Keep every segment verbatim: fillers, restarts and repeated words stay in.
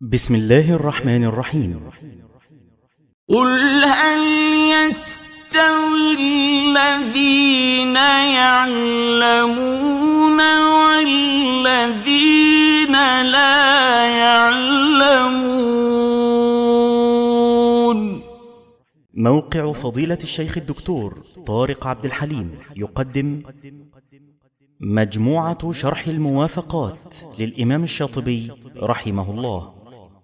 بسم الله الرحمن الرحيم. قل هل يستوي الذين يعلمون والذين لا يعلمون؟ موقع فضيلة الشيخ الدكتور طارق عبد الحليم يقدم مجموعة شرح الموافقات للإمام الشاطبي رحمه الله.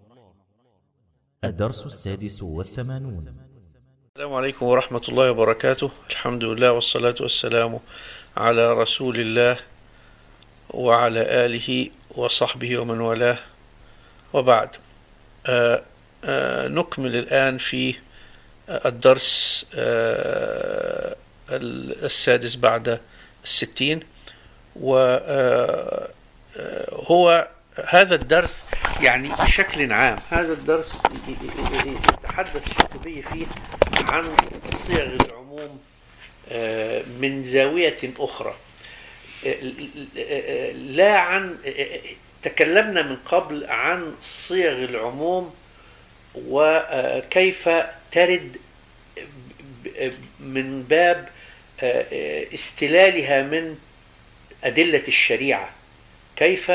الدرس السادس والثمانون. السلام عليكم ورحمة الله وبركاته. الحمد لله والصلاة والسلام على رسول الله وعلى آله وصحبه ومن والاه، وبعد. آآ آآ نكمل الآن في الدرس السادس بعد الستين، وهو هذا الدرس يعني بشكل عام هذا الدرس يتحدث الشاطبي فيه عن صيغ العموم من زاوية أخرى، لا عن تكلمنا من قبل عن صيغ العموم وكيف ترد من باب استلالها من أدلة الشريعة، كيف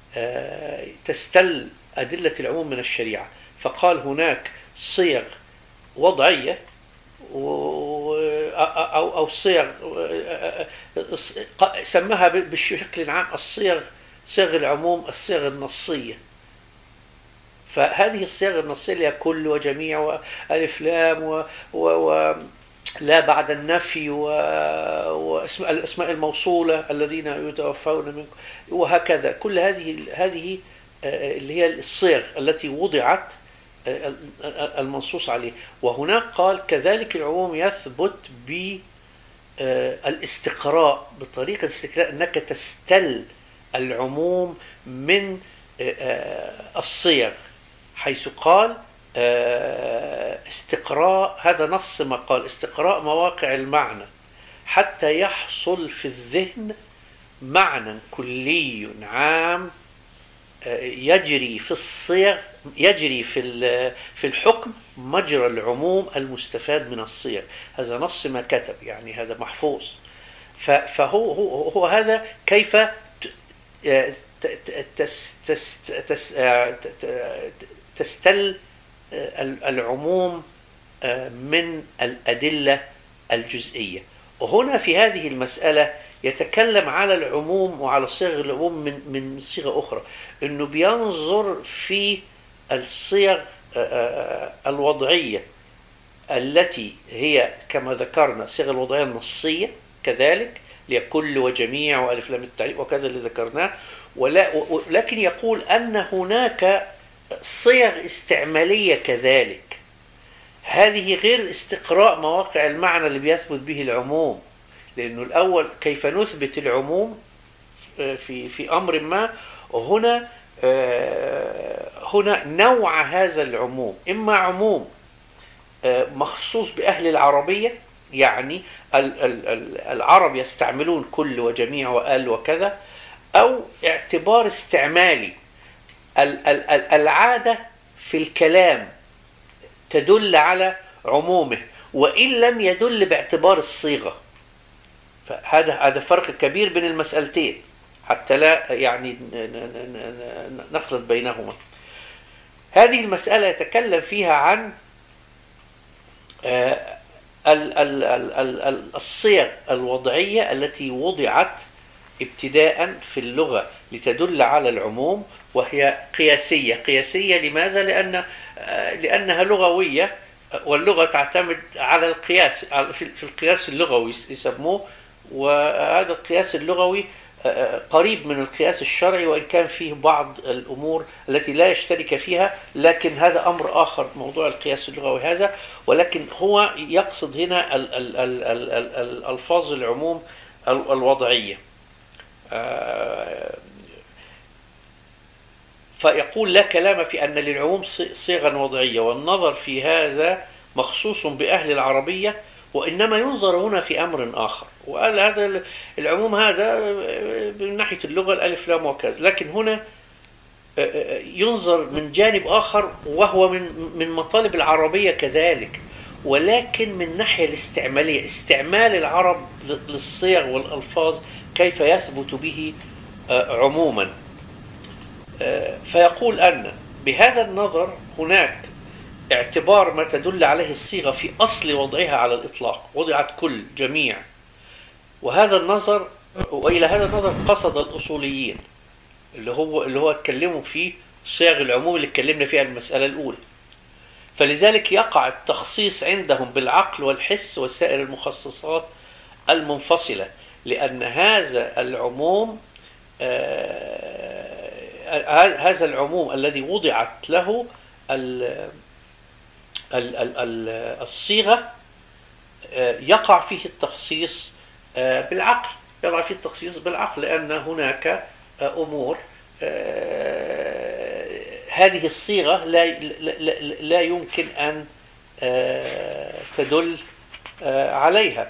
تستل أدلة العموم من الشريعة. فقال هناك صيغ وضعية أو أو صيغ سماها بشكل عام الصيغ صيغ العموم الصيغ النصية. فهذه الصيغ النصية اللي هي كل وجميع وألف لام و, و, و لا بعد النفي واسماء الاسماء الموصوله الذين يتوفون منكم، وهكذا. كل هذه هذه اللي هي الصيغ التي وضعت المنصوص عليه. وهناك قال كذلك العموم يثبت بالاستقراء، بطريقه الاستقراء انك تستل العموم من الصيغ، حيث قال استقراء، هذا نص ما قال استقراء مواقع المعنى حتى يحصل في الذهن معنى كلي عام يجري في الصيغ يجري في في الحكم مجرى العموم المستفاد من الصيغ. هذا نص ما كتب، يعني هذا محفوظ. فهو هو, هو هذا كيف تستل العموم من الأدلة الجزئية. وهنا في هذه المسألة يتكلم على العموم وعلى صيغ العموم من من صيغة أخرى، إنه بينظر في الصيغ الوضعية التي هي كما ذكرنا الصيغ الوضعية النصية، كذلك لكل وجميع وألف لام التعليق وكذا اللي ذكرناه. ولكن يقول أن هناك صيغ استعمالية كذلك، هذه غير استقراء مواقع المعنى اللي بيثبت به العموم. لأنه الأول كيف نثبت العموم في في أمر ما، وهنا هنا نوع هذا العموم، إما عموم مخصوص بأهل العربية، يعني العرب يستعملون كل وجميع وآل وكذا، أو اعتبار استعمالي، العادة في الكلام تدل على عمومه وإن لم يدل باعتبار الصيغة. فهذا هذا فرق كبير بين المسألتين حتى لا يعني نخلط بينهما. هذه المسألة يتكلم فيها عن الصيغ الوضعية التي وضعت ابتداء في اللغة لتدل على العموم، وهي قياسية. قياسية لماذا؟ لأن لأنها لغوية، واللغة تعتمد على القياس، في القياس اللغوي يسموه، وهذا القياس اللغوي قريب من القياس الشرعي وإن كان فيه بعض الأمور التي لا يشترك فيها، لكن هذا أمر آخر موضوع القياس اللغوي هذا. ولكن هو يقصد هنا الألفاظ العموم الوضعية. فيقول لا كلام في أن للعموم صيغا وضعية، والنظر في هذا مخصوص بأهل العربية، وإنما ينظر هنا في أمر آخر. وقال هذا العموم هذا من ناحية اللغة الألف لام وكذا، لكن هنا ينظر من جانب آخر، وهو من من مطالب العربية كذلك، ولكن من ناحية الاستعمالية، استعمال العرب للصيغ والألفاظ كيف يثبت به عموما. فيقول أن بهذا النظر هناك اعتبار ما تدل عليه الصيغة في أصل وضعها على الإطلاق، وضعت كل جميع، وهذا النظر وإلى هذا النظر قصد الأصوليين اللي هو اللي هو اتكلموا فيه صيغ العموم اللي اتكلمنا فيها المسألة الأولى. فلذلك يقع التخصيص عندهم بالعقل والحس وسائر المخصصات المنفصلة، لأن هذا العموم آه هذا العموم الذي وضعت له الصيغة آه يقع فيه التخصيص آه بالعقل، يقع فيه التخصيص بالعقل، لأن هناك أمور هذه الصيغة لا لا يمكن أن تدل عليها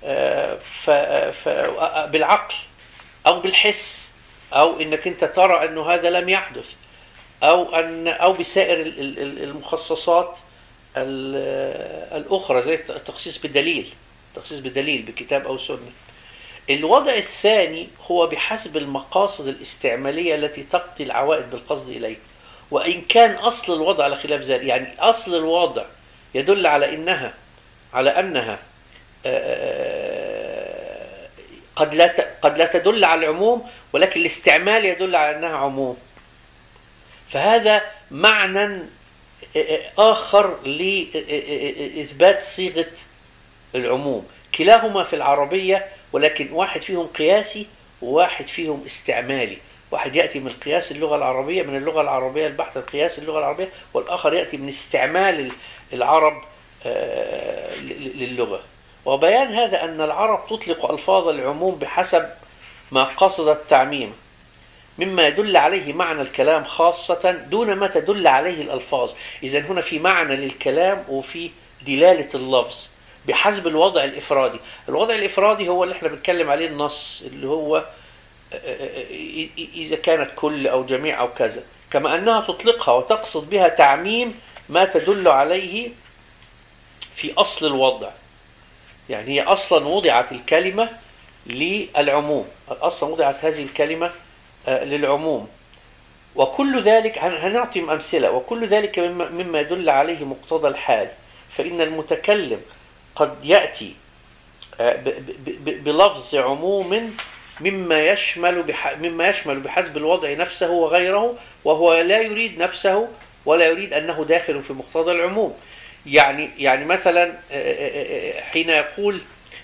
بالعقل أو بالحس، أو إنك أنت ترى أنه هذا لم يحدث، أو أن أو بسائر المخصصات الأخرى زي التخصيص بالدليل، التخصيص بالدليل بكتاب أو سنة. الوضع الثاني هو بحسب المقاصد الاستعمالية التي تقضي العوائد بالقصد إليه، وإن كان أصل الوضع على خلاف ذلك، يعني أصل الوضع يدل على إنها على أنها قد لا قد لا تدل على العموم، ولكن الاستعمال يدل على أنها عموم. فهذا معنى آخر لإثبات صيغة العموم، كلاهما في العربية، ولكن واحد فيهم قياسي وواحد فيهم استعمالي. واحد يأتي من قياس اللغة العربية، من اللغة العربية البحتة قياس اللغة العربية، والآخر يأتي من استعمال العرب للغة. وبيان هذا أن العرب تطلق ألفاظ العموم بحسب ما قصد التعميم، مما يدل عليه معنى الكلام خاصة دون ما تدل عليه الألفاظ. إذن هنا في معنى للكلام وفي دلالة اللفظ بحسب الوضع الإفرادي. الوضع الإفرادي هو اللي احنا بنتكلم عليه النص، اللي هو إذا كانت كل أو جميع أو كذا، كما أنها تطلقها وتقصد بها تعميم ما تدل عليه في أصل الوضع. يعني هي أصلا وضعت الكلمة للعموم، أصلا وضعت هذه الكلمة للعموم، وكل ذلك هنعطي أمثلة، وكل ذلك مما يدل عليه مقتضى الحال. فإن المتكلم قد يأتي بلفظ عموم مما يشمل مما يشمل بحسب الوضع نفسه وغيره، وهو لا يريد نفسه ولا يريد أنه داخل في مقتضى العموم. يعني يعني مثلا حين يقول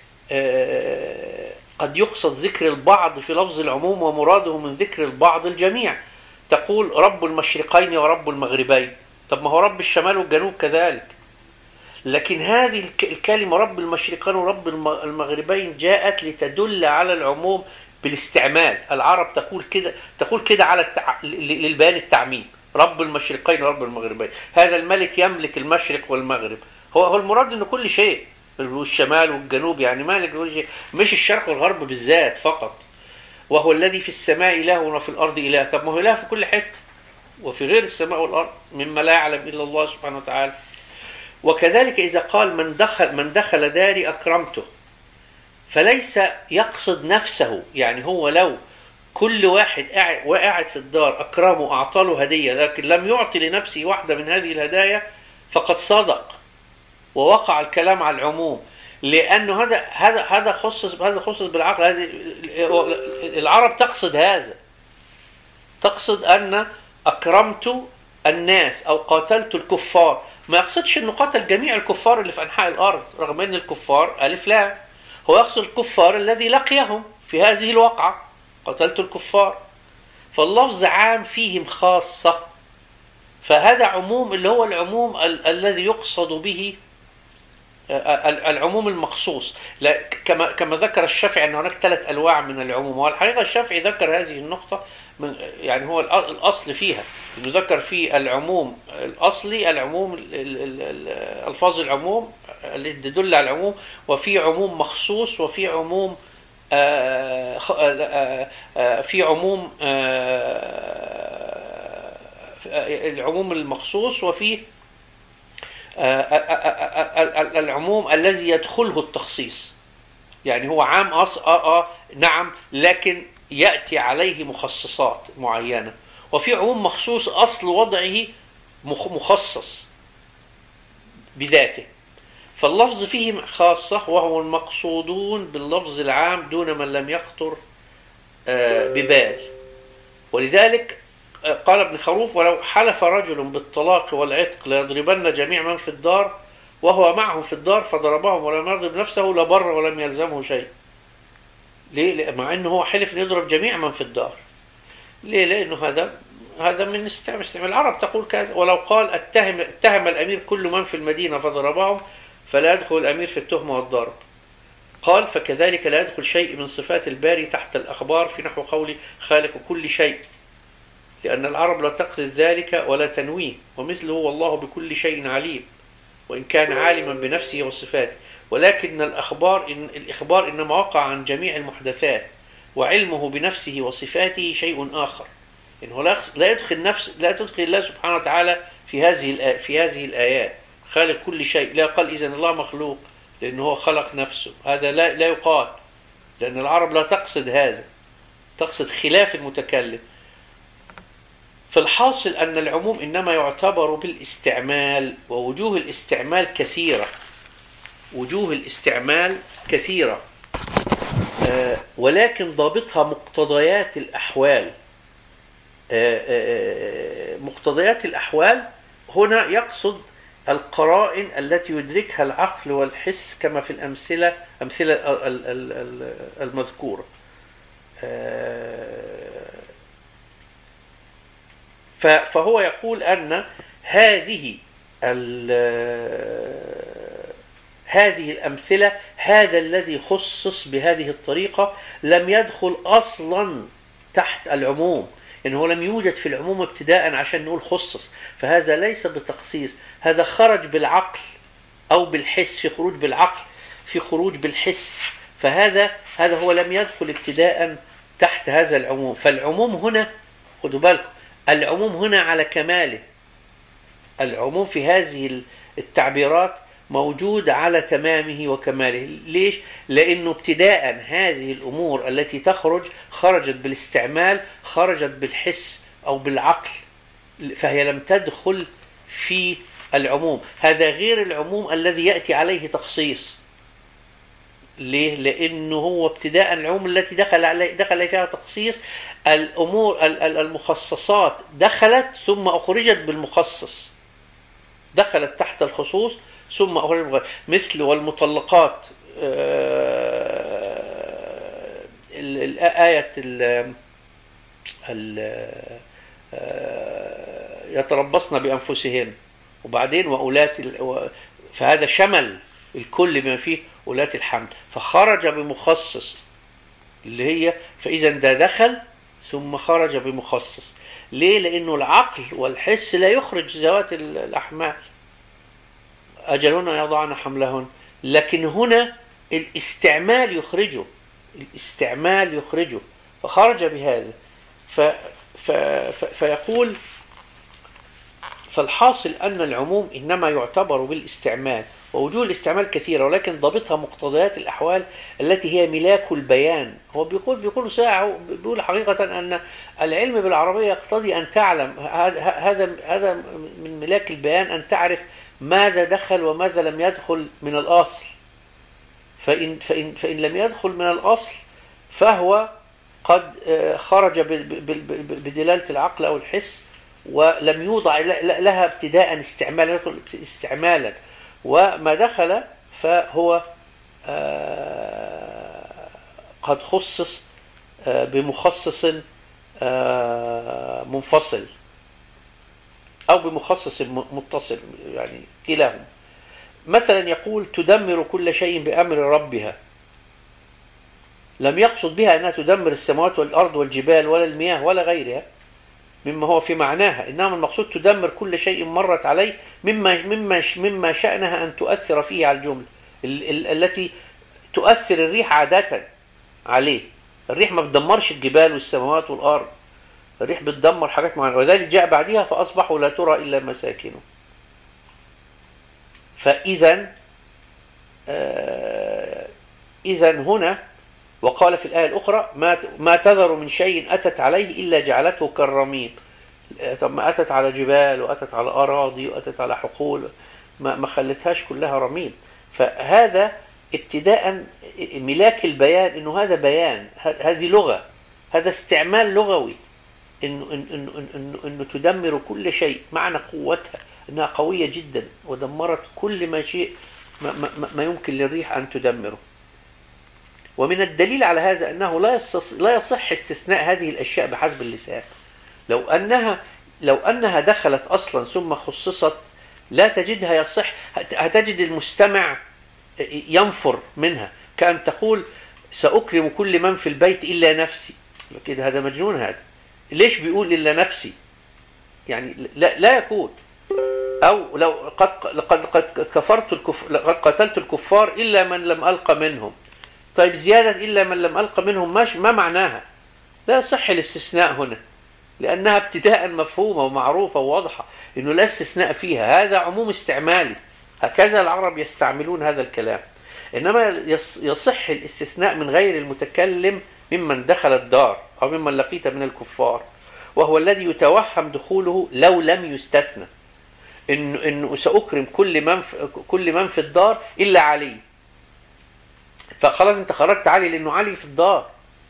قد يقصد ذكر البعض في لفظ العموم ومراده من ذكر البعض الجميع. تقول رب المشرقين ورب المغربين، طب ما هو رب الشمال والجنوب كذلك، لكن هذه الكلمة رب المشرقين ورب المغربين جاءت لتدل على العموم بالاستعمال. العرب تقول كده تقول كده على التع... للبيان التعميم، رب المشرقين ورب المغربين. هذا الملك يملك المشرق والمغرب، هو هو المراد انه كل شيء، والشمال والجنوب، يعني مالك كل شيء، مش الشرق والغرب بالذات فقط. وهو الذي في السماء إله وفي الأرض إله، طب ما هو إله في كل حتة وفي غير السماء والأرض مما لا يعلم إلا الله سبحانه وتعالى. وكذلك إذا قال من دخل من دخل داري أكرمته، فليس يقصد نفسه، يعني هو لو كل واحد قاعد في الدار أكرمه أعطى له هدية، لكن لم يعطي لنفسه واحدة من هذه الهدايا فقد صدق ووقع الكلام على العموم، لأنه هذا هذا هذا خصص هذا خصص بالعقل. هذه العرب تقصد هذا، تقصد أن أكرمت الناس أو قاتلت الكفار، ما يقصدش أنه قتل جميع الكفار اللي في أنحاء الأرض، رغم أن الكفار ألف لا، هو يقصد الكفار الذي لقيهم في هذه الوقعة، قتلت الكفار. فاللفظ عام فيهم خاصة، فهذا عموم اللي هو العموم ال الذي يقصد به العموم المخصوص. لا كما كما ذكر الشافعي أن هناك ثلاث أنواع من العموم، والحقيقة الشافعي ذكر هذه النقطة من يعني هو الأصل فيها، إنه ذكر في العموم الأصلي العموم الألفاظ العموم اللي تدل على العموم، وفي عموم مخصوص، وفي عموم آآ آآ في عموم العموم المخصوص، وفيه العموم الذي يدخله التخصيص. يعني هو عام أص... آه آه نعم، لكن يأتي عليه مخصصات معينة. وفي عموم مخصوص أصل وضعه مخصص بذاته، فاللفظ فيه خاصة، وهو المقصودون باللفظ العام دون من لم يخطر ببال. ولذلك قال ابن خروف: ولو حلف رجل بالطلاق والعتق ليضربن جميع من في الدار وهو معهم في الدار فضربهم ولم يضرب نفسه لبر ولم يلزمه شيء. ليه؟ مع انه هو حلف ان يضرب جميع من في الدار. ليه؟ لانه هذا هذا من استعمال العرب تقول كذا. ولو قال اتهم اتهم الامير كل من في المدينه فضربهم فلا يدخل الامير في التهمه والضرب. قال: فكذلك لا يدخل شيء من صفات الباري تحت الاخبار في نحو قول خالق كل شيء، لان العرب لا تقصد ذلك ولا تنويه، ومثله والله بكل شيء عليم، وان كان عالما بنفسه وصفاته. ولكن الأخبار إن الإخبار إنما وقع عن جميع المحدثات، وعلمه بنفسه وصفاته شيء آخر. إنه لا يدخل نفس لا تدخل الله سبحانه وتعالى في هذه في هذه الآيات خالق كل شيء. لا قال إذن الله مخلوق لأنه هو خلق نفسه، هذا لا لا يقال، لأن العرب لا تقصد هذا، تقصد خلاف المتكلم. فالحاصل أن العموم إنما يعتبر بالاستعمال، ووجوه الاستعمال كثيرة، وجوه الاستعمال كثيرة، آه ولكن ضابطها مقتضيات الأحوال. آه آه مقتضيات الأحوال هنا يقصد القرائن التي يدركها العقل والحس كما في الأمثلة أمثلة المذكورة. فهو يقول أن هذه هذه الأمثلة، هذا الذي خصص بهذه الطريقة لم يدخل أصلا تحت العموم، إنه لم يوجد في العموم ابتداء عشان نقول خصص، فهذا ليس بتخصيص، هذا خرج بالعقل أو بالحس، في خروج بالعقل، في خروج بالحس، فهذا هذا هو لم يدخل ابتداء تحت هذا العموم. فالعموم هنا خدوا بالكم، العموم هنا على كماله، العموم في هذه التعبيرات موجود على تمامه وكماله. ليش؟ لأنه ابتداء هذه الأمور التي تخرج خرجت بالاستعمال، خرجت بالحس أو بالعقل، فهي لم تدخل في العموم. هذا غير العموم الذي يأتي عليه تخصيص. ليه؟ لأنه هو ابتداء العموم التي دخل عليه دخل فيها تخصيص، الأمور المخصصات دخلت ثم أخرجت بالمخصص، دخلت تحت الخصوص ثم أخرجت، مثل والمطلقات الآية يتربصن بأنفسهن، وبعدين وأولات، فهذا شمل الكل بما فيه أولات الحمل، فخرج بمخصص اللي هي، فإذا ده دخل ثم خرج بمخصص. ليه؟ لأنه العقل والحس لا يخرج ذوات الأحمال، أجلهن يضعن حملهن، لكن هنا الاستعمال يخرجه، الاستعمال يخرجه، فخرج بهذا. ف ف ف فيقول: فالحاصل أن العموم إنما يعتبر بالاستعمال، ووجوه الاستعمال كثيرة، ولكن ضابطها مقتضيات الأحوال التي هي ملاك البيان. هو بيقول بيقول ساعة بيقول حقيقة أن العلم بالعربية يقتضي أن تعلم، هذا هذا من ملاك البيان، أن تعرف ماذا دخل وماذا لم يدخل من الأصل. فإن فإن فإن لم يدخل من الأصل فهو قد خرج بدلالة العقل أو الحس، ولم يوضع لها ابتداء استعمالا استعمالا وما دخل فهو قد خصص بمخصص منفصل أو بمخصص متصل، يعني كلاهما. مثلا يقول: تدمر كل شيء بأمر ربها، لم يقصد بها أنها تدمر السماوات والأرض والجبال ولا المياه ولا غيرها مما هو في معناها، إنما المقصود تدمر كل شيء مرت عليه مما مما مما شأنها أن تؤثر فيه على الجملة التي تؤثر الريح عادة عليه. الريح ما بتدمرش الجبال والسماوات والأرض، الريح بتدمر حاجات معينة، وذلك جاء بعدها فأصبحوا لا ترى إلا مساكنهم. فإذا آه إذا هنا وقال في الآية الأخرى ما ما تذر من شيء أتت عليه إلا جعلته كالرميم. طب ما أتت على جبال وأتت على أراضي وأتت على حقول، ما ما خلتهاش كلها رميم. فهذا ابتداء ملاك البيان إنه هذا بيان، هذه لغة، هذا استعمال لغوي، إنه إنه إنه إنه, إنه تدمر كل شيء. معنى قوتها إنها قوية جدا ودمرت كل ما شيء ما, ما, ما يمكن للريح أن تدمره. ومن الدليل على هذا أنه لا لا يصح استثناء هذه الأشياء بحسب اللسان. لو أنها لو أنها دخلت أصلا ثم خصصت لا تجدها يصح، هتجد المستمع ينفر منها، كأن تقول سأكرم كل من في البيت إلا نفسي. كده هذا مجنون. هذا ليش بيقول إلا نفسي؟ يعني لا, لا يكون. أو لو قد قد قد كفرت الكفر، قد قتلت الكفار إلا من لم ألقى منهم. طيب زيادة إلا من لم ألقى منهم ما ما معناها؟ لا يصح الاستثناء هنا، لأنها ابتداء مفهومة ومعروفة وواضحة إنه لا استثناء فيها. هذا عموم استعمالي، هكذا العرب يستعملون هذا الكلام. إنما يصح الاستثناء من غير المتكلم ممن دخل الدار أو ممن لقيت من الكفار، وهو الذي يتوهم دخوله لو لم يستثنى. إنه إنه سأكرم كل من في كل من في الدار إلا علي. فخلاص أنت خرجت علي لأنه علي في الدار،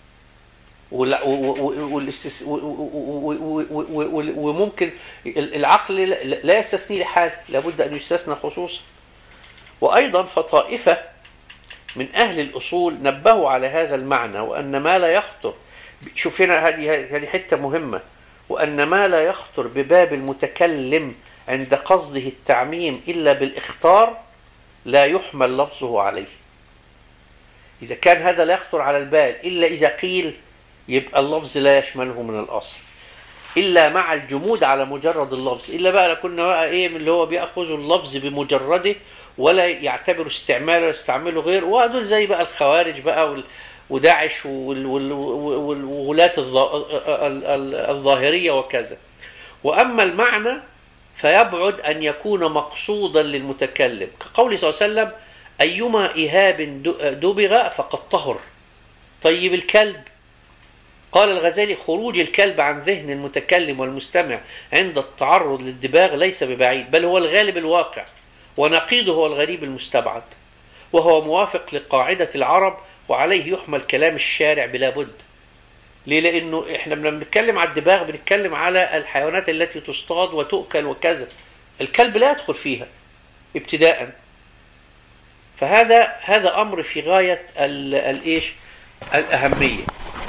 وممكن العقل لا يستثني لحال، لابد أن يستثنى خصوصا. وأيضا فطائفة من أهل الأصول نبهوا على هذا المعنى، وأن ما لا يخطر، شوف هنا هذه هذه حتة مهمة، وأن ما لا يخطر بباب المتكلم عند قصده التعميم إلا بالإخطار لا يحمل لفظه عليه. إذا كان هذا لا يخطر على البال إلا إذا قيل، يبقى اللفظ لا يشمله من الأصل إلا مع الجمود على مجرد اللفظ. إلا بقى لكنا بقى إيه من اللي هو بيأخذ اللفظ بمجرده ولا يعتبر استعماله يستعمله غير، وهدول زي بقى الخوارج بقى وداعش والولاة الظاهرية وكذا. وأما المعنى فيبعد أن يكون مقصودا للمتكلم، كقول صلى الله عليه وسلم أيما إهاب دبغ فقد طهر. طيب الكلب، قال الغزالي خروج الكلب عن ذهن المتكلم والمستمع عند التعرض للدباغ ليس ببعيد، بل هو الغالب الواقع، ونقيضه هو الغريب المستبعد، وهو موافق لقاعدة العرب، وعليه يحمل كلام الشارع بلا بد. ليه؟ لأنه إحنا لما بنتكلم على الدباغ بنتكلم على الحيوانات التي تصطاد وتؤكل وكذا، الكلب لا يدخل فيها ابتداء. فهذا هذا أمر في غاية الإيش الأهمية.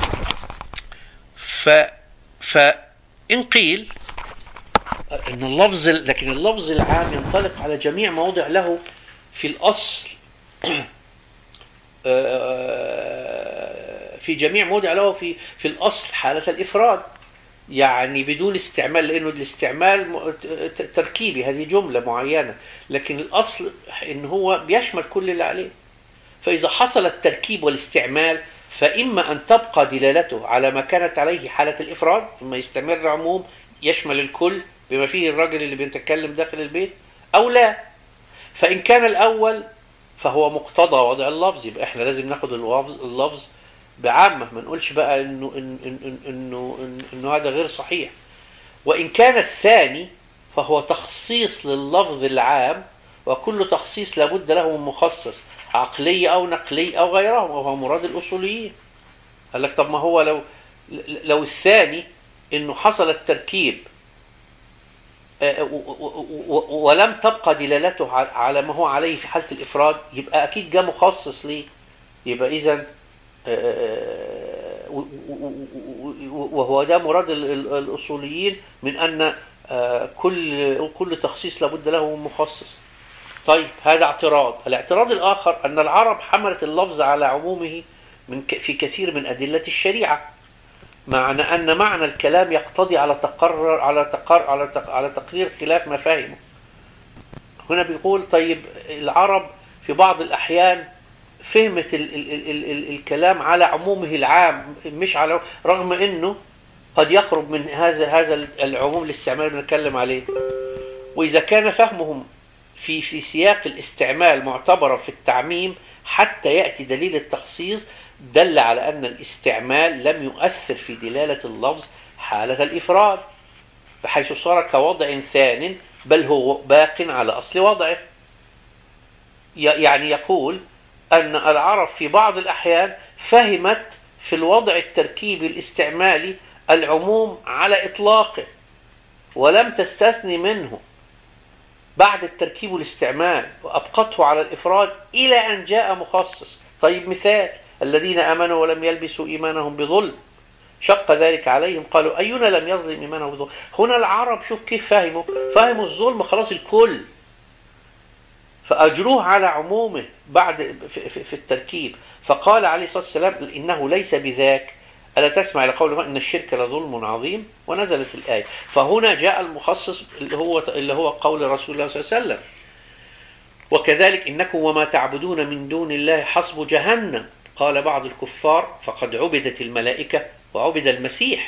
ف فإن قيل إن اللفظ، لكن اللفظ العام ينطلق على جميع موضع له في الأصل، في جميع موضع له في في الأصل حالة الإفراد، يعني بدون استعمال، لأنه الاستعمال تركيبي، هذه جملة معينة، لكن الأصل إن هو بيشمل كل اللي عليه. فإذا حصل التركيب والاستعمال فإما أن تبقى دلالته على ما كانت عليه حالة الإفراد، ثم يستمر عموم يشمل الكل بما فيه الرجل اللي بيتكلم داخل البيت، أو لا. فإن كان الأول فهو مقتضى وضع اللفظ، يبقى إحنا لازم ناخد اللفظ اللفظ بعامة، ما نقولش بقى إنه إنه إنه إنه, إنه, إنه هذا غير صحيح. وإن كان الثاني فهو تخصيص لللفظ العام، وكل تخصيص لابد له من مخصص عقلي أو نقلي أو غيرهم، وهو مراد الأصوليين. قال لك طب ما هو لو لو الثاني إنه حصل التركيب ولم تبقى دلالته على ما هو عليه في حالة الإفراد، يبقى أكيد جاء مخصص ليه. يبقى إذن وهو ده مراد الأصوليين من أن كل كل تخصيص لابد له من مخصص. طيب هذا اعتراض. الاعتراض الآخر أن العرب حملت اللفظ على عمومه من في كثير من أدلة الشريعة، معنى أن معنى الكلام يقتضي على تقرر على تقر على تق على تقرير خلاف مفاهيمه. هنا بيقول طيب العرب في بعض الأحيان فهمت ال ال ال ال ال الكلام على عمومه العام، مش على، رغم أنه قد يقرب من هذا هذا العموم الاستعمال اللي بنتكلم عليه. وإذا كان فهمهم في في سياق الاستعمال معتبرا في التعميم حتى يأتي دليل التخصيص، دل على أن الاستعمال لم يؤثر في دلالة اللفظ حالة الإفراد، بحيث صار كوضع ثان بل هو باق على أصل وضعه. يعني يقول أن العرب في بعض الأحيان فهمت في الوضع التركيبي الاستعمالي العموم على إطلاقه ولم تستثني منه بعد التركيب والاستعمال، وأبقته على الإفراد إلى أن جاء مخصص. طيب مثال: الذين آمنوا ولم يلبسوا إيمانهم بظلم شق ذلك عليهم قالوا أينا لم يظلم إيمانه بظلم. هنا العرب شوف كيف فهموا، فهموا الظلم خلاص الكل، فأجروه على عمومه بعد في, في, في التركيب. فقال عليه الصلاة والسلام إنه ليس بذاك، ألا تسمع إلى قوله إن الشرك لظلم عظيم، ونزلت الآية. فهنا جاء المخصص اللي هو اللي هو قول رسول الله صلى الله عليه وسلم: وكذلك إنكم وما تعبدون من دون الله حصب جهنم. قال بعض الكفار: فقد عبدت الملائكة وعبد المسيح،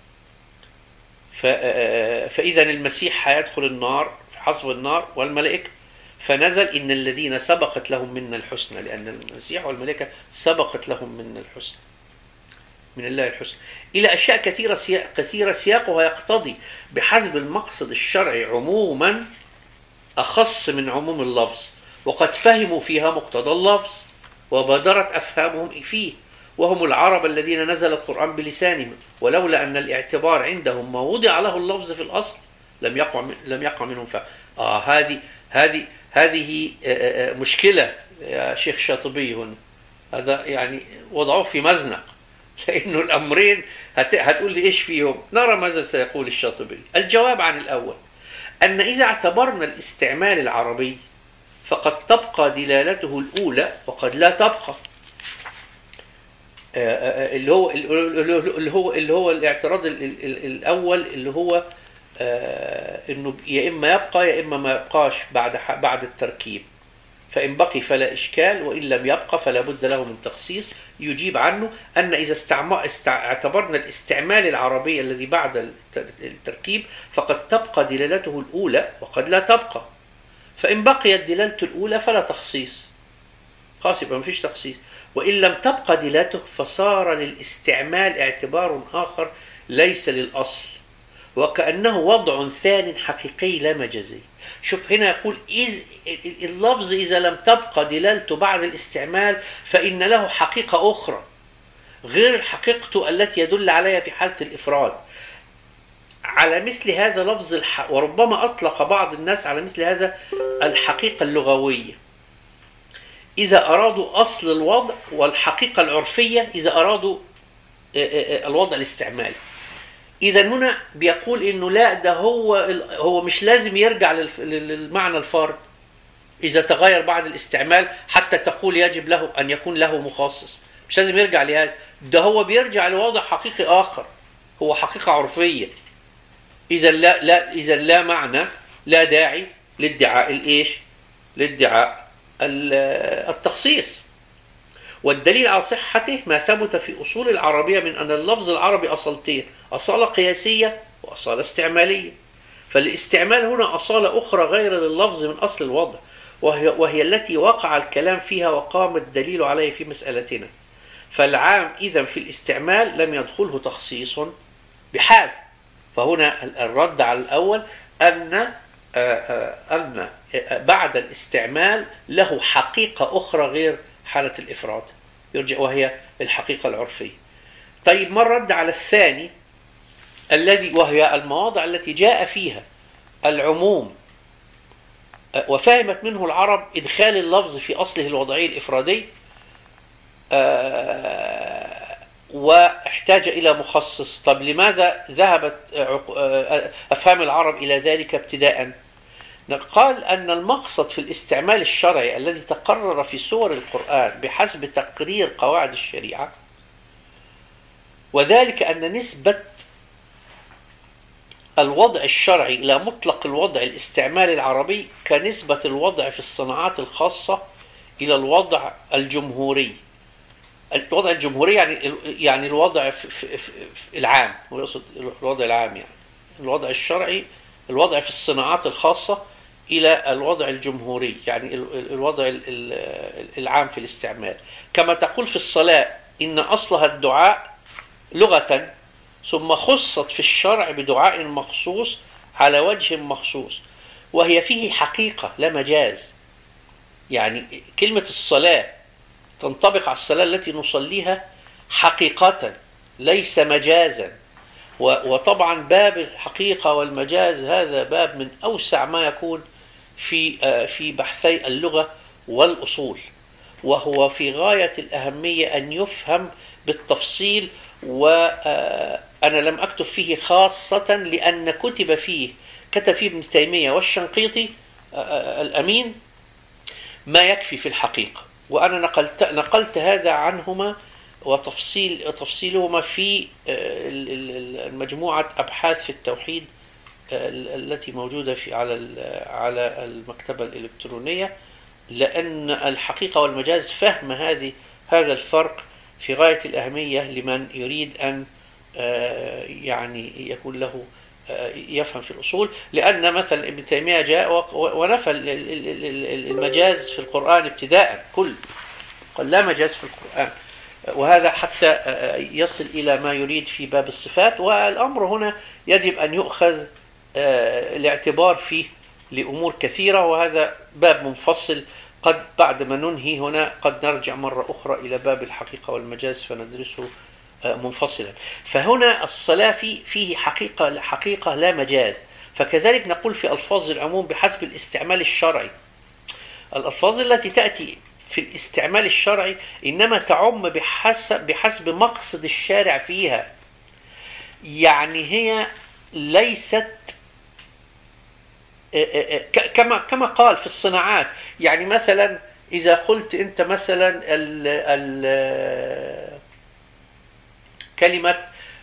فإذا المسيح هيدخل النار في حصب النار والملائكة. فنزل إن الذين سبقت لهم منا الحسنى، لأن المسيح والملائكة سبقت لهم منا الحسنى من الله الحسنى، إلى أشياء كثيرة سياق كثيرة سياقها يقتضي بحسب المقصد الشرعي عموما أخص من عموم اللفظ، وقد فهموا فيها مقتضى اللفظ وبادرت أفهامهم فيه، وهم العرب الذين نزل القرآن بلسانهم، ولولا أن الاعتبار عندهم ما وضع له اللفظ في الأصل لم يقع لم يقع منهم فهم. آه هذه هذه هذه مشكلة يا شيخ شاطبي هنا، هذا يعني وضعوه في مزنق، لأنه الأمرين هتقول لي إيش فيهم؟ نرى ماذا سيقول الشاطبي. الجواب عن الأول أن إذا اعتبرنا الاستعمال العربي فقد تبقى دلالته الأولى وقد لا تبقى، اللي هو اللي هو اللي هو الاعتراض الأول اللي هو إنه يا إما يبقى يا إما ما يبقاش بعد بعد التركيب. فإن بقي فلا إشكال، وإن لم يبقى فلا بد له من تخصيص يجيب عنه أن إذا اعتبرنا الاستعمال العربي الذي بعد التركيب فقد تبقى دلالته الأولى وقد لا تبقى. فإن بقيت دلالته الأولى فلا تخصيص، خلاص يبقى مفيش تخصيص. وإن لم تبقى دلالته فصار للاستعمال اعتبار آخر ليس للأصل، وكأنه وضع ثان حقيقي لا مجازي. شوف هنا يقول إذ اللفظ إذا لم تبقى دلالته بعد الاستعمال فإن له حقيقة أخرى غير حقيقته التي يدل عليها في حالة الإفراد. على مثل هذا لفظ الح... وربما أطلق بعض الناس على مثل هذا الحقيقة اللغوية إذا أرادوا أصل الوضع، والحقيقة العرفية إذا أرادوا الوضع الاستعمالي. إذا هنا بيقول إنه لا، ده هو هو مش لازم يرجع للمعنى الفرد إذا تغير بعد الاستعمال حتى تقول يجب له أن يكون له مخصص، مش لازم يرجع لهذا، ده هو بيرجع لوضع حقيقي آخر هو حقيقة عرفية. إذا لا لا إذا لا معنى، لا داعي لادعاء الإيش؟ لادعاء التخصيص. والدليل على صحته ما ثبت في أصول العربية من أن اللفظ العربي أصالتين، أصالة قياسية وأصالة استعمالية. فالاستعمال هنا أصالة أخرى غير لللفظ من أصل الوضع، وهي, وهي التي وقع الكلام فيها وقام الدليل عليه في مسألتنا. فالعام إذن في الاستعمال لم يدخله تخصيص بحال. فهنا الرد على الأول أن أن بعد الاستعمال له حقيقة أخرى غير حالة الإفراد يرجع، وهي الحقيقة العرفية. طيب ما الرد على الثاني الذي وهي المواضع التي جاء فيها العموم وفهمت منه العرب إدخال اللفظ في أصله الوضعي الإفرادي واحتاج إلى مخصص؟ طب لماذا ذهبت أفهام العرب إلى ذلك ابتداء؟ قال أن المقصد في الاستعمال الشرعي الذي تقرر في سور القرآن بحسب تقرير قواعد الشريعة، وذلك أن نسبة الوضع الشرعي إلى مطلق الوضع الاستعمالي العربي كنسبة الوضع في الصناعات الخاصة إلى الوضع الجمهوري. الوضع الجمهوري يعني يعني الوضع في في في العام، هو يقصد الوضع العام، يعني الوضع الشرعي، الوضع في الصناعات الخاصة إلى الوضع الجمهوري، يعني الوضع العام في الاستعمال. كما تقول في الصلاة إن أصلها الدعاء لغة، ثم خصت في الشرع بدعاء مخصوص على وجه مخصوص، وهي فيه حقيقة لا مجاز. يعني كلمة الصلاة تنطبق على الصلاة التي نصليها حقيقة ليس مجازا. وطبعا باب الحقيقة والمجاز هذا باب من أوسع ما يكون في في بحثي اللغة والأصول، وهو في غاية الأهمية أن يفهم بالتفصيل. وأنا لم أكتب فيه خاصة لأن كتب فيه كتب فيه ابن تيمية والشنقيطي الأمين ما يكفي في الحقيقة، وأنا نقلت نقلت هذا عنهما وتفصيل تفصيلهما في مجموعة أبحاث في التوحيد التي موجودة في على على المكتبة الإلكترونية، لأن الحقيقة والمجاز فهم هذه هذا الفرق في غاية الأهمية لمن يريد أن يعني يكون له يفهم في الأصول. لأن مثلا ابن تيمية جاء ونفى المجاز في القرآن ابتداء، كل قال لا مجاز في القرآن، وهذا حتى يصل إلى ما يريد في باب الصفات. والأمر هنا يجب أن يؤخذ الاعتبار فيه لأمور كثيرة، وهذا باب منفصل. قد بعد ما ننهي هنا قد نرجع مرة أخرى إلى باب الحقيقة والمجاز فندرسه منفصلا. فهنا الصلاة في فيه حقيقة حقيقة لا مجاز. فكذلك نقول في ألفاظ العموم بحسب الاستعمال الشرعي. الألفاظ التي تأتي في الاستعمال الشرعي إنما تعم بحسب بحسب مقصد الشارع فيها، يعني هي ليست كما كما قال في الصناعات. يعني مثلا إذا قلت أنت مثلا ال ال كلمة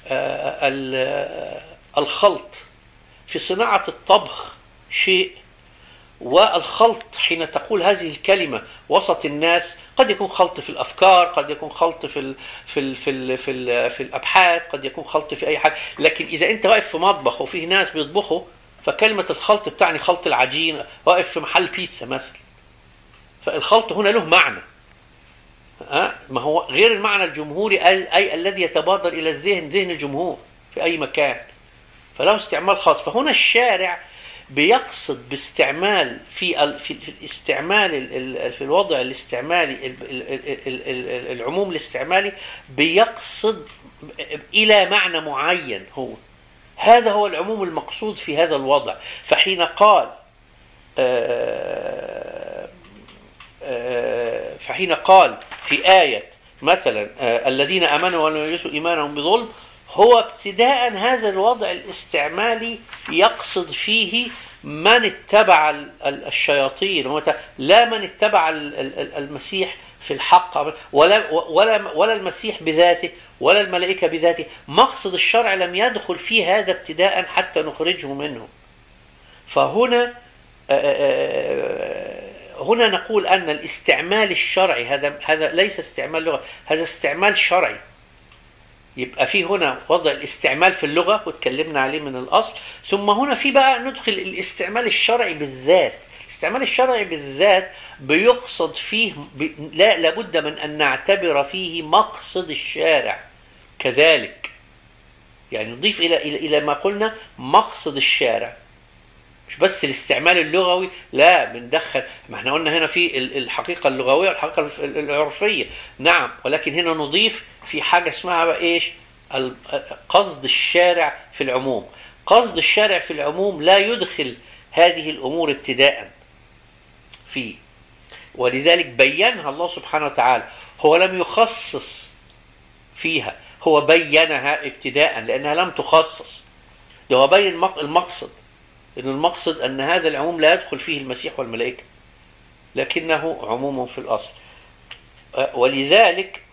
الخلط في صناعة الطبخ شيء، والخلط حين تقول هذه الكلمة وسط الناس قد يكون خلط في الأفكار، قد يكون خلط في ال في ال في ال في, ال في الأبحاث، قد يكون خلط في أي حاجة. لكن إذا أنت واقف في مطبخ وفيه ناس بيطبخوا، فكلمة الخلط بتعني خلط العجين. واقف في محل بيتزا مثلا، فالخلط هنا له معنى، أه؟ ما هو غير المعنى الجمهوري أي, أي الذي يتبادر إلى الذهن، ذهن الجمهور في أي مكان، فله استعمال خاص. فهنا الشارع بيقصد باستعمال في في الاستعمال في الوضع الاستعمالي العموم الاستعمالي بيقصد إلى معنى معين، هو هذا هو العموم المقصود في هذا الوضع. فحين قال فحين قال في آية مثلا الذين آمنوا ولم يلبسوا إيمانهم بظلم، هو ابتداء هذا الوضع الاستعمالي يقصد فيه من اتبع الشياطين، لا من اتبع المسيح في الحق، ولا ولا ولا المسيح بذاته ولا الملائكة بذاته. مقصد الشرع لم يدخل فيه هذا ابتداء حتى نخرجه منه. فهنا هنا نقول أن الاستعمال الشرعي هذا هذا ليس استعمال لغة، هذا استعمال شرعي. يبقى في هنا وضع الاستعمال في اللغة وتكلمنا عليه من الأصل، ثم هنا في بقى ندخل الاستعمال الشرعي بالذات. الاستعمال الشرعي بالذات بيقصد فيه لا لابد من أن نعتبر فيه مقصد الشارع كذلك، يعني نضيف إلى إلى إلى ما قلنا مقصد الشارع، مش بس الاستعمال اللغوي، لا بندخل. ما احنا قلنا هنا في الحقيقة اللغوية والحقيقة العرفية، نعم، ولكن هنا نضيف في حاجة اسمها بقى ايش؟ قصد الشارع في العموم. قصد الشارع في العموم لا يدخل هذه الأمور ابتداء فيه، ولذلك بينها الله سبحانه وتعالى. هو لم يخصص فيها، هو بينها ابتداء لأنها لم تخصص. ده هو بين المقصد، إن المقصد أن هذا العموم لا يدخل فيه المسيح والملائكة، لكنه عموم في الأصل. ولذلك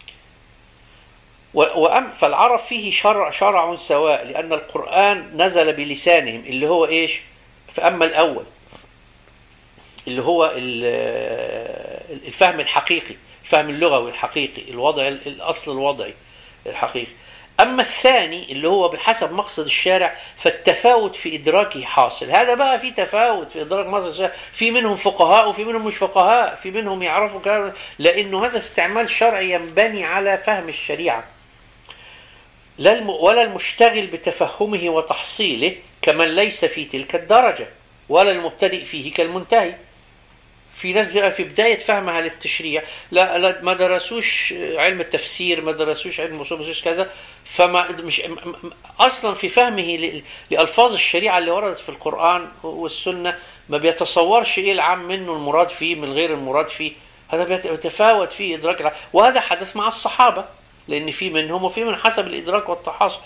وأم فالعرب فيه شرع شرع سواء، لأن القرآن نزل بلسانهم اللي هو إيش؟ فأما الأول اللي هو الفهم الحقيقي، الفهم اللغوي الحقيقي، الوضع الأصل الوضعي الحقيقي. أما الثاني اللي هو بحسب مقصد الشارع فالتفاوت في إدراكه حاصل. هذا بقى في تفاوت في إدراك مقصد الشارع، في منهم فقهاء وفي منهم مش فقهاء، في منهم يعرفوا كذا، لأنه هذا استعمال شرعي ينبني على فهم الشريعة، لا الم... ولا المشتغل بتفهمه وتحصيله كمن ليس في تلك الدرجة، ولا المبتدئ فيه كالمنتهي. في ناس بقى في بداية فهمها للتشريع لا, لا ما درسوش علم التفسير، ما درسوش علم الأصول، ما درسوش كذا، فما مش أصلا في فهمه لألفاظ الشريعة اللي وردت في القرآن والسنة ما بيتصورش إيه العام منه المراد فيه من غير المراد فيه. هذا بيتفاوت فيه إدراك العام. وهذا حدث مع الصحابة، لأن في منهم وفي من حسب الإدراك والتحاصل.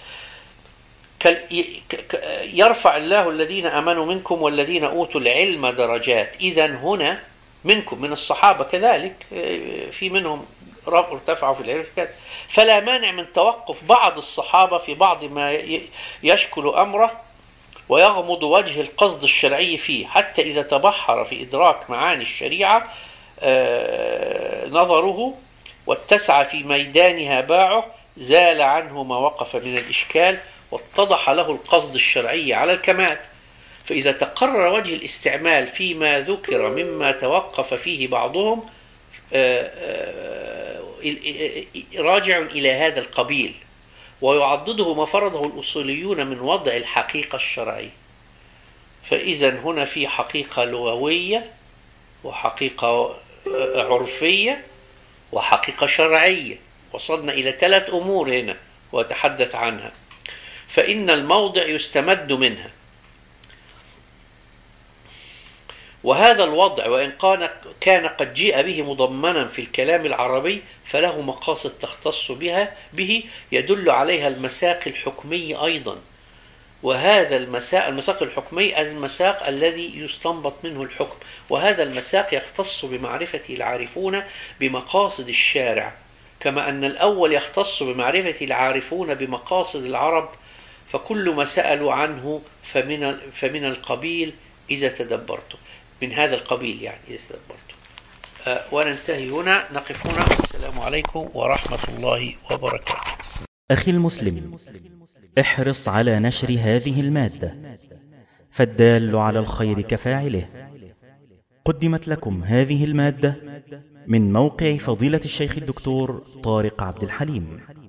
يرفع الله الذين آمنوا منكم والذين أوتوا العلم درجات. إذن هنا منكم من الصحابة كذلك في منهم ارتفعوا في العلم كذا، فلا مانع من توقف بعض الصحابة في بعض ما يشكل أمره ويغمض وجه القصد الشرعي فيه، حتى إذا تبحر في إدراك معاني الشريعة نظره واتسع في ميدانها باعه زال عنه ما وقف من الإشكال واتضح له القصد الشرعي على الكمال. فإذا تقرر وجه الاستعمال فيما ذكر مما توقف فيه بعضهم راجع إلى هذا القبيل، ويعضده ما فرضه الأصوليون من وضع الحقيقة الشرعية. فإذا هنا في حقيقة لغوية وحقيقة عرفية وحقيقة شرعية. وصلنا إلى ثلاث أمور هنا وأتحدث عنها. فإن الموضع يستمد منها، وهذا الوضع وإن كان قد جيء به مضمنا في الكلام العربي فله مقاصد تختص بها به يدل عليها المساق الحكمي أيضا. وهذا المساق المساق الحكمي المساق الذي يستنبط منه الحكم، وهذا المساق يختص بمعرفة العارفون بمقاصد الشارع، كما أن الأول يختص بمعرفة العارفون بمقاصد العرب، فكل ما سألوا عنه فمن فمن القبيل إذا تدبرته، من هذا القبيل يعني إذا تدبرته. أه وننتهي هنا، نقف هنا. السلام عليكم ورحمة الله وبركاته. أخي المسلم، احرص على نشر هذه المادة، فالدال على الخير كفاعله. قدمت لكم هذه المادة من موقع فضيلة الشيخ الدكتور طارق عبد الحليم.